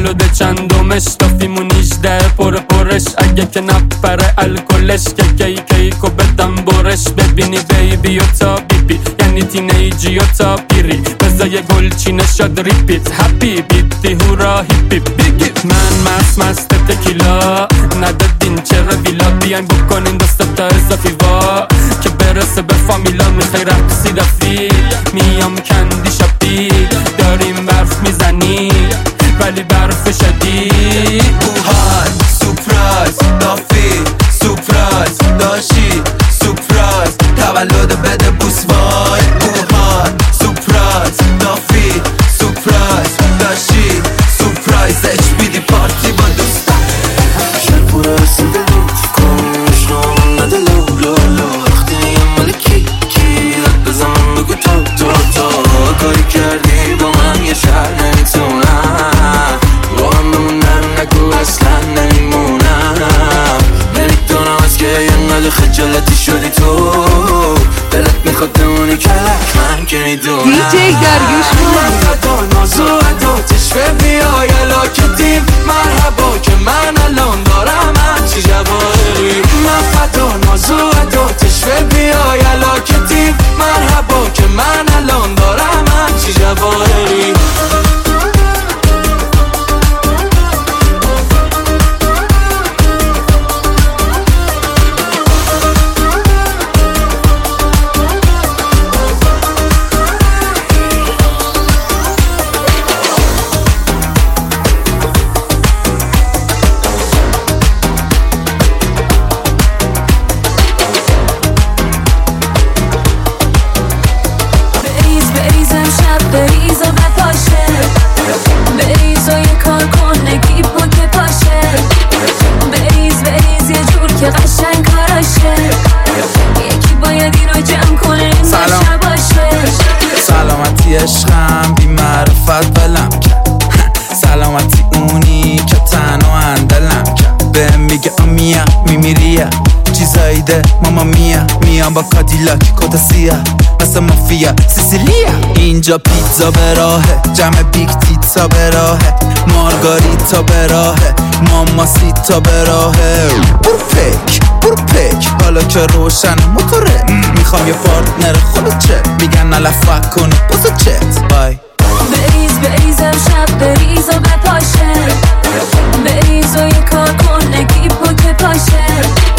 تولد چندمش تافیمون 18 پرش اگه که نپره الکلش که کیکو بدم برش ببینی بیبی و تا بیبی یعنی تینیجی و تا پیری بزای گلچینه شد ریپیت هپی بیتی هورا هیپی بیگی من مست تکیلا ندادین چرا ویلا بیان بکنین دست تا اضافی وا که برسه به فامیلا میخوای رقصی رفی میام کندی شپی داریم برف میزنی ولی برف شدی اوهان سپرایز نافی سپرایز داشی سپرایز تولد بده بوس وای اوهان سپرایز نافی سپرایز داشی سپرایز HBD پارتی با دوستان شهر پورا رسیده کنش نام نده لو وقتی نیم ملکی داد بزن من بگو تا کاری کردی با من یه شهر نمیتونم با هم بمونم نگو اصلا نمیمونم نمیدونم از که اینقدر خجالتی شدی تو دلت میخواد بمونی کلک من که میدونم دیجی داریوش مرحبا نازو عداتش بیای علاکتیم مرحبا که من الان دارم همچی جواهری من فدا نازو عداتش بیای علاکتیم مرحبا که من الان دارم همچی جواهری عشقم بی معرفت بلم کرد سلامتی اونی که تنها اندلم کرد بهم میگه آمیا میمیریا چیزایی ده ماما میام با کادیلاک کتا سیاه مثل مافیا سیسیلیا اینجا پیتزا به راهه جمع بیگ تیتزا به راهه مارگاریتا به راهه ماماسیتا به راهه برو پک حالا که روشن موتوره میخوام یه پارتنر خلوچه میگن نلفق کنی بازو چت بای بریزم شب بریز و بپاشه بریز و یه کار کن نگی که پاشه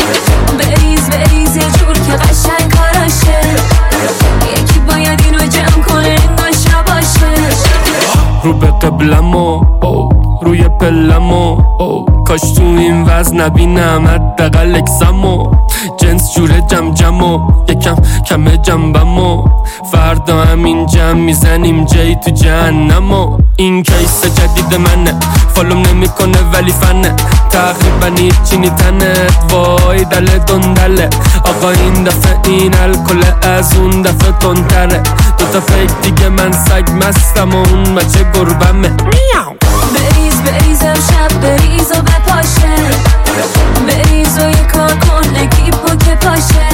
بریز یه جور که قشنگ کاراشه یکی باید اینو جمع کنه ناشا باشه رو به قبلمو روی پلمو کاش تو این وزن نبینم حداقل اکسمو جنس جوره جمو یکم کمه جنبمو فردا همین جمع میزنیم جایی تو جهنمو این کیس جدید منه فالوم نمیکنه ولی فنه تقریبا هیچی نیتنه وای دل دندله آقا این دفعه این الکل از اون دفعه تندتره دوتا فیک دیگه من سگ مستم و اون بچه گربمه بریزم شب بریز و بپاشه بریز و یه کار کن نگی که پاشه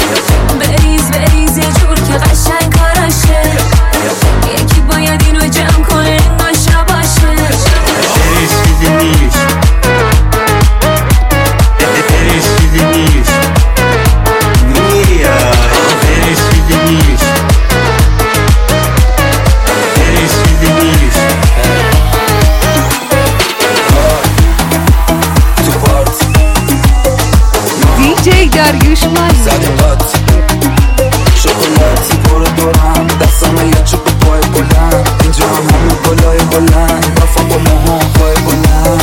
بریز یه جور که قشنگ کاراشه یکی باید اینو جمع کنه ناشا باشه داریوش زدیم قط شکلاتی پر دورم دستم یه چوب پای بلند اینجا همه گلای بلند وفا با موهای بلند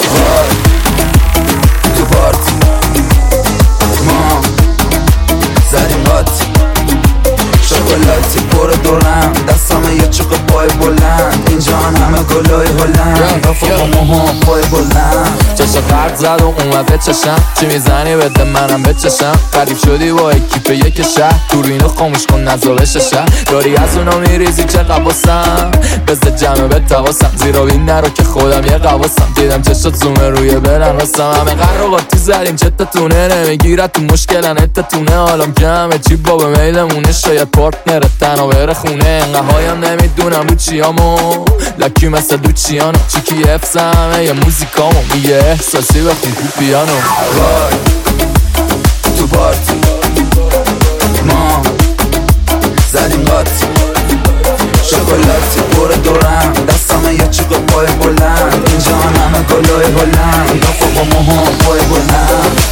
تو پارت ما زدیم قط شکلاتی پر دورم دستم یه چوب پای بلند اینجا همه گلای بلند وفا با موهای بلند چشم قرد زد و اومد به چشم چی میزنی بده منم بچشم قریب شدی با اکیپ یک شهر تو اینو خاموش کن نزا بششم داری از اونا میریزی چه قباسم بزد جمعه به تواسم زیرا بین نرو که خودم یه قواسم دیدم چشت زومه روی برن راستم همه قرارات زدیم چتتونه نمیگیرد تو مشکلن اتتونه حالم کمه چی بابا میلمونه شاید پارتنر تنها بره خونه انقه هایم نمیدونم رو چیامو لکی مثل لوچیانو چیکی افزمه یه موزیکامو میگه احساسی بخون تو پیانو. وای تو پارتی ما زدیم قاطی شکلاتی پر دورم دستم یه چیکو پای بلند اینجا همه گلای بلند دفعه با موها پای بلند.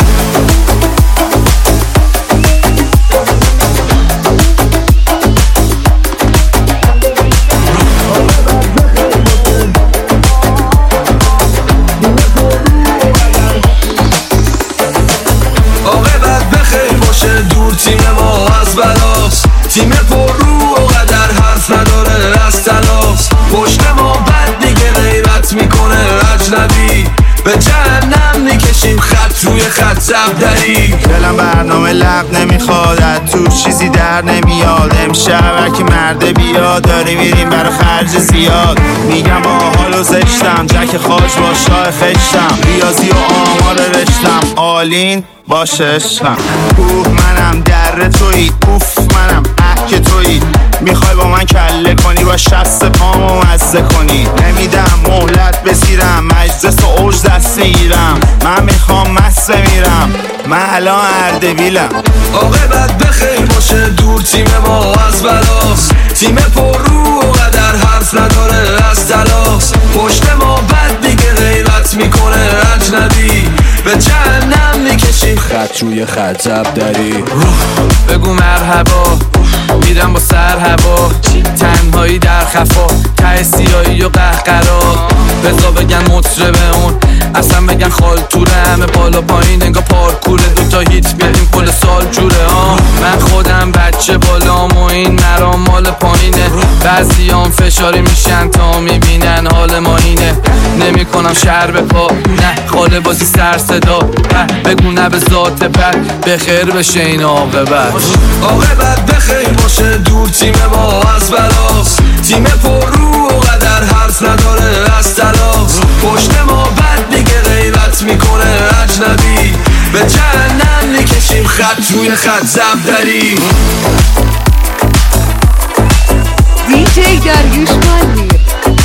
تیم ما از بلاست، تیم پر رو و قدر حرف نداره از تلاست. پشت ما بد دیگه غیبت میکنه اجنبی، به جهنم میکشیم خط روی خط زبدری. دلم برنامه لب نمیخواد از تو چیزی در نمیاد. امشب هرکی مرده بیاد داری میریم برای خرج زیاد. میگم با حالو زشتم جک خاج با شاه خشتم ریاضی و آمار رشتم آلین باشه عشقم. اوه منم در تویی اوف منم که تویی میخوای با من کله کنی با شست پامو مزه کنی. نمیدم مهلت بسیرم مجلس و اوج دست میگیرم. من میخوام مست میرم من الان اردبیلم. عاقبت بخیر باشه دور تیم ما از بلاست، تیم پر رو و قدر حرف نداره از تلاست. پشت ما بد دیگه غیبت میکنه اجنبی، به جهنم میکشیم خط روی خط زبدری. بگو مرحبا میرم با سر هوا، تنهایی در خفا ته سیایی و قهقرا. بزا بگن مطربه اون اصلا بگن خال توره، همه بالا پایین انگا پارکوره، دوتا هیت بیاریم کل سال جوره. من خودم بچه بالام و این مرام مال پایینه، بعضیام فشاری میشن تا میبینن حال ما اینه. نمی کنم شهر به پا نه خاله بازی سر صدا، بگو نه به ذات بد بخیر بشه این عاقبت. عاقبت بخیر باشه دور تیم ما از بلاست، تیم پر رو و قدر حرف نداره از تلاست. پشت ما بد دیگه غیبت میکنه اجنبی، به جهنم میکشیم خط روی خط زبدری. دیجی داریوش مالمیر.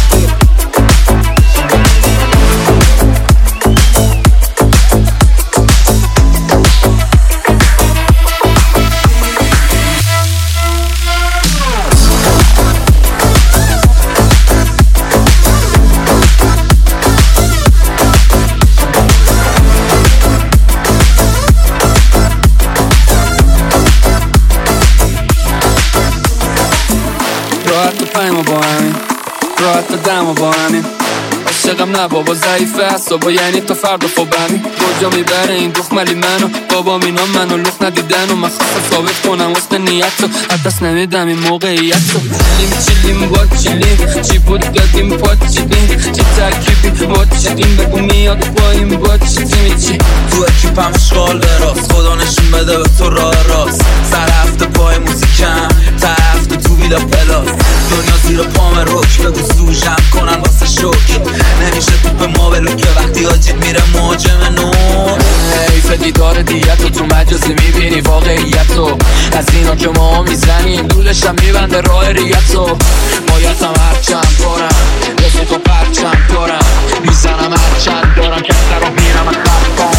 راحت دم و با همین عاشقم نه بابا ضعیفه حسابا یعنی تا فردا خوابمی کجا میبره این دخملی منو بابا اینا منو لخ ندیدن و من خواستم ثابت کنم واسه نیت رو حدست نمیدم این موقعیت رو. چیلیم با چیلیم چی بود دادیم پات چیدیم چی ترکیبی با چیدیم بگو میاد پاییم با چیدیم چی تو اکیپم شغال براست خدا نشون بده به تو راه راست. سر هفته پای موزیکم تا هفته تو ویلا پلاس دنیا زیر پام روک بگو سوژم کنن واسه شوک. نمیشه تو به ما بلو که وقتی آجید میره مهاجم نور. حیف دیدار دیت رو تو مجازی میبینی واقعیت رو از اینا که ما میزنیم دولشم میبنده راه ریت رو. بایدم هرچند دارم رسید و پرچند دارم میزنم هرچند دارم که سر رو میرم از خرکان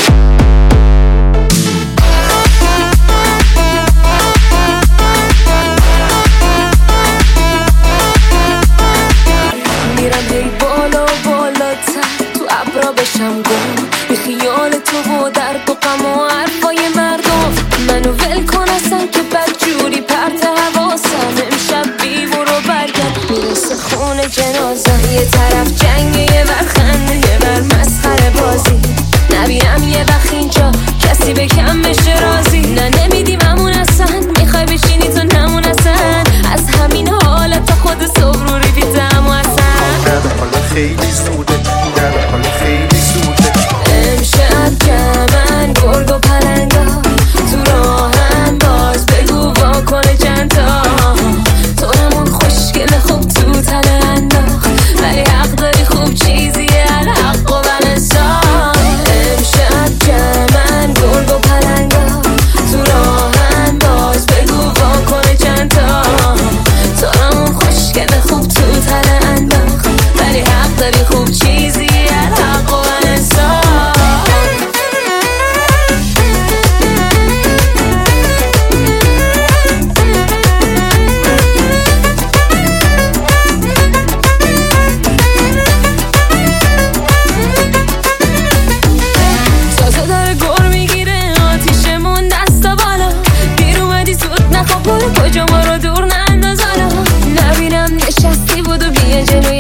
بشم گم به خیال تو و درد و غم و حرفای مردم. منو ول کن اصلا که بدجوری پرت حواسم. امشب بیورو برگرد میرسه خونه جنازم. یه طرف جنگ یه ور خنده یه ور مسخره بازی. نبینم یه وقت اینجا کسی به کم بشه راضی. نه نمیدیم همون اصلا میخوای بشینی تو نمون اصلا. از همین حالت تا خود صبح رو ریویدم و اصلا خیلی زوده خیلی زوده. امشب جمعن گرگ و پلنگا تو راهن باز بگو واکنه چند تا. تو همون خوشگل خوب تو تله انداخت ولی حق داری خوب چیزیه الحق و بلنسان. امشب جمعن گرگ و پلنگا تو راهن باز بگو واکنه چند تا. تو همون خوشگل خوب تو تله انداخت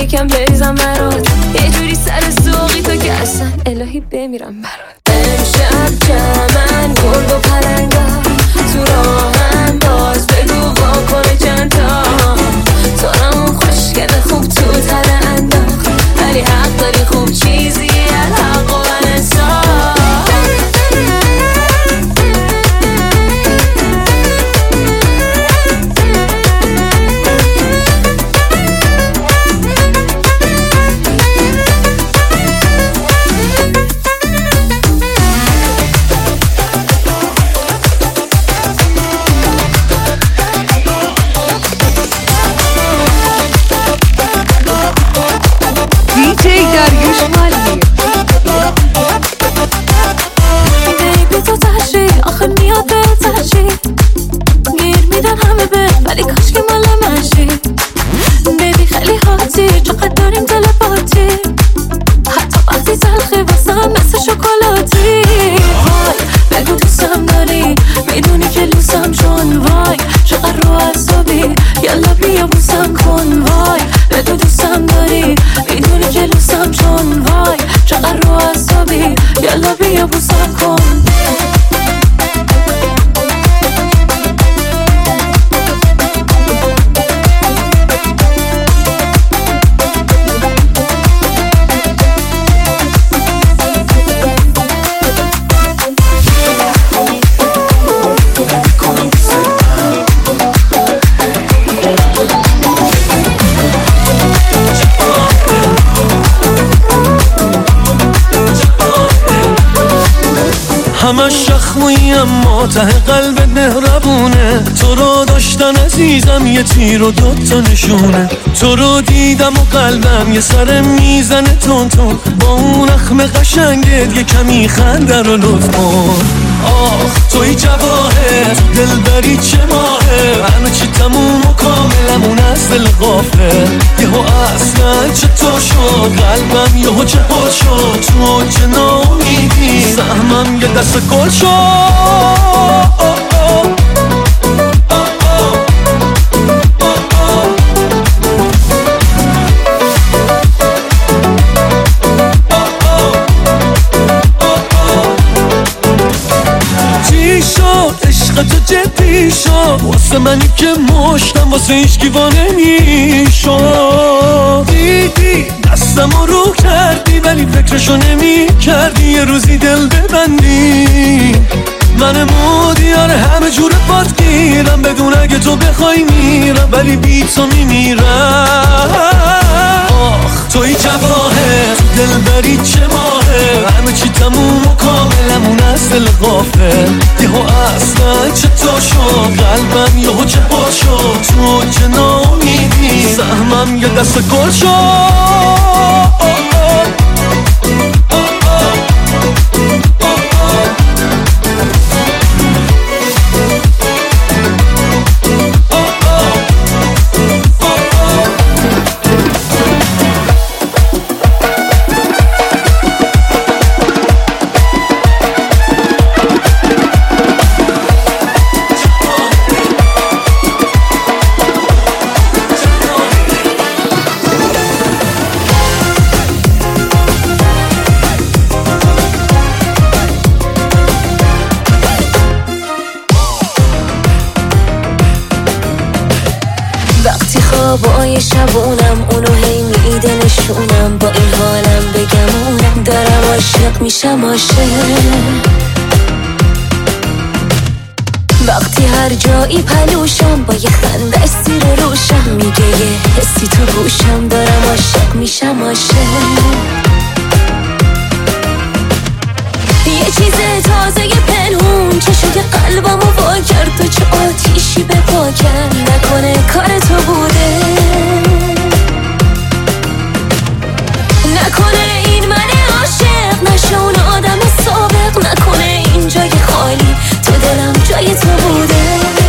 یکم بریزم برات یه جوری سر سوقی تو که اصلا الهی بمیرم برات امشب جمعن گرد و پلنگا تو راهم باز بگو واکنه چند تا تو رامون خوشگل خوب تو تره انداخت ولی حق داری خوب چیزی الحق و انصاف ولی کاش که مال من شی بیبی خیلی حاطی چقدر داریم تلپاتی حتی وقتی تلخی واسم مثل شکلاتی وای بگو دوستم داری میدونی که لوسم چون وای چقدر رو عصبی یلا بیا بوسم کن وای بگو دوستم داری میدونی که لوسم چون وای چقدر رو عصبی یلا بیا بوسم کن همش شخمویی اما ته قلبت مهربونه تو رو داشتن عزیزم یه تیر و دوتا نشونه تو رو دیدم و قلبم یه سر میزنه تون تون با اون اخم قشنگت یه کمی خنده رو لطف کن آخ توی جواهر دلبری چه ماهه همه چی تموم و کاملمون از دل غافه یهو اصلا چطور شد قلبم یهو جهاد شد تو چه ناامیدی سهمم یه دست گل شد تو جدی شد واسه منی که مشتم واسه هیچ گیوانه میشد دیدی دستم رو کردی ولی فکرشو نمی کردی یه روزی دل ببندی من مودیار همه جور پات گیرم بدون اگه تو بخوای میرم ولی بی تو میمیرم آخ توی جواهر دلبری چه ماهه همه چی تموم و کاملمون از دل غافه یهو اصلا چطور شد قلبم یهو جهاد شد تو چه ناامیدی سهمم یه دست گل شد خوابای شبونم اونو هی میده نشونم با این حالم بگمونم دارم عاشق میشم عاشق وقتی هر جایی پلوشم با یه خنده سیر روشم میگه یه حسی تو گوشم دارم عاشق میشم عاشق یه چیز تازه پنهون چشوی قلبمو وا کرد تو چه آتیشی به پا کرد نکنه کار تو بوده نکنه این من عاشق نشه اون آدم سابق نکنه این جای خالی تو دلم جای تو بوده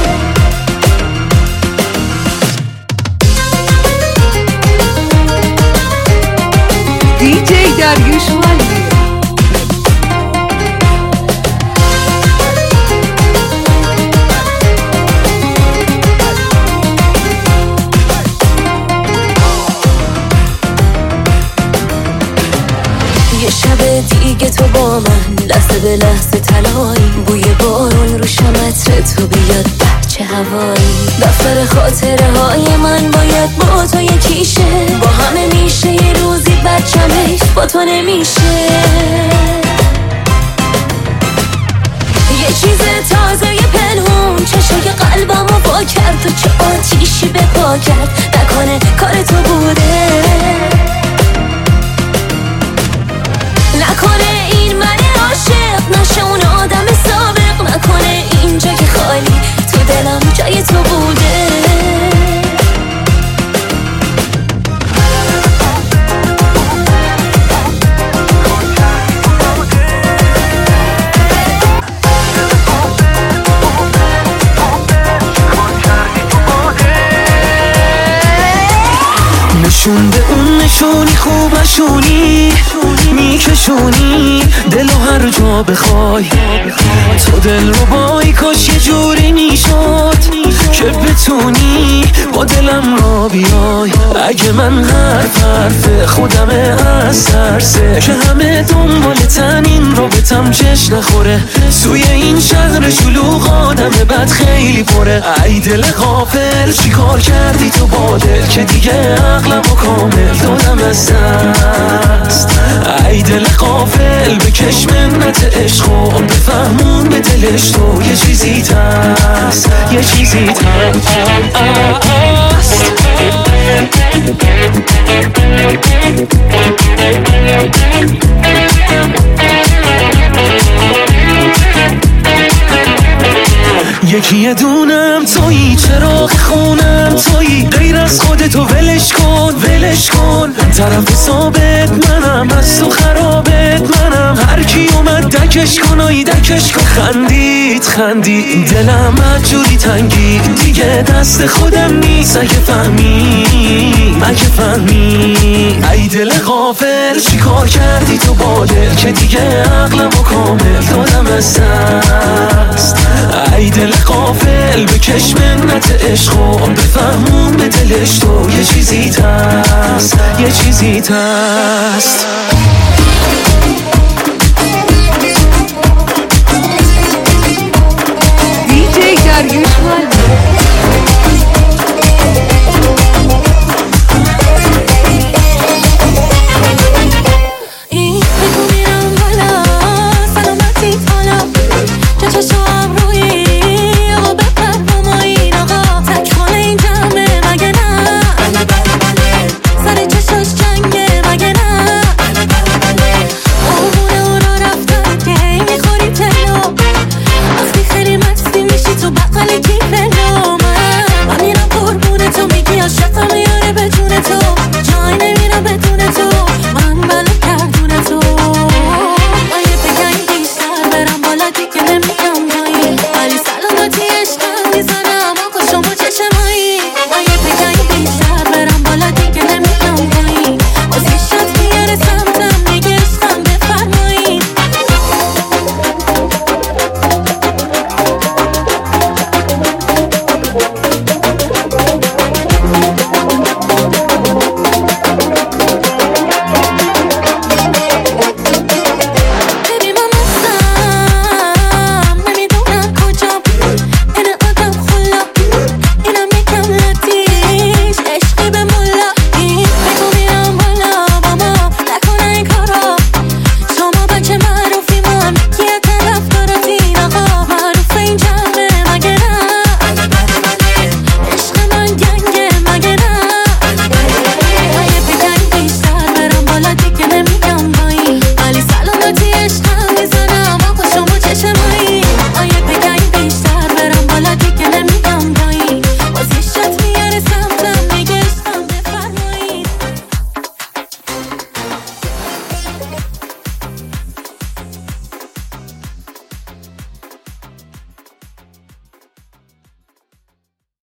دیجی دریوش مالی یه شب دیگه تو با من لحظه به لحظه تلایی، بوی بارون رو شمتر تو بیاد بچه هوایی. دفتر خاطره های من باید با تو یکیشه، با همه میشه یه روزی بچم حیف با تو نمیشه. یه چیز تازه یه پنهون چشای قلبمو با کرد و چه آتیشی به پا کرد، نکنه کار تو بوده، نکنه این من عاشق نشه اون آدم سابق، نکنه اینجا که خالی تو دلم جای تو بوده. نشون به اون نشونی خوب نشونی میکشونی دلو هر جا بخوای، تو دل رو بای کاش یه جوری میشد که بتونی با دلم را بیای. اگه من حرف خودمه از ترسه که همه دنبالتن این رابطم چش نخوره، توی این شهر شلوغ آدم بد خیلی پره. ای دل غافل چی کار کردی تو با دل که دیگه عقلمو کامل دادم از دست. ای دل غافل بکش منت عشق و بفهمون به دلش تو یه چیزی هست، یه چیزی هست. یکی دونم تویی، چراغ خونم تویی، غیر از خودتو ولش کن ولش کن. طرف ثابت منم، از تو خرابت منم، هر کی اومد دکش کن آی دکش کن. خندید دلم جوری تنگی دیگه دست خودم نیست، اگه فهمی ای دل غافل چی کار کردی تو با دل که دیگه عقلمو کامل دادم از دست. ای دل غافل بکش منت عشق و بفهمون به دلش تو یه چیزی هست، یه چیزی هست.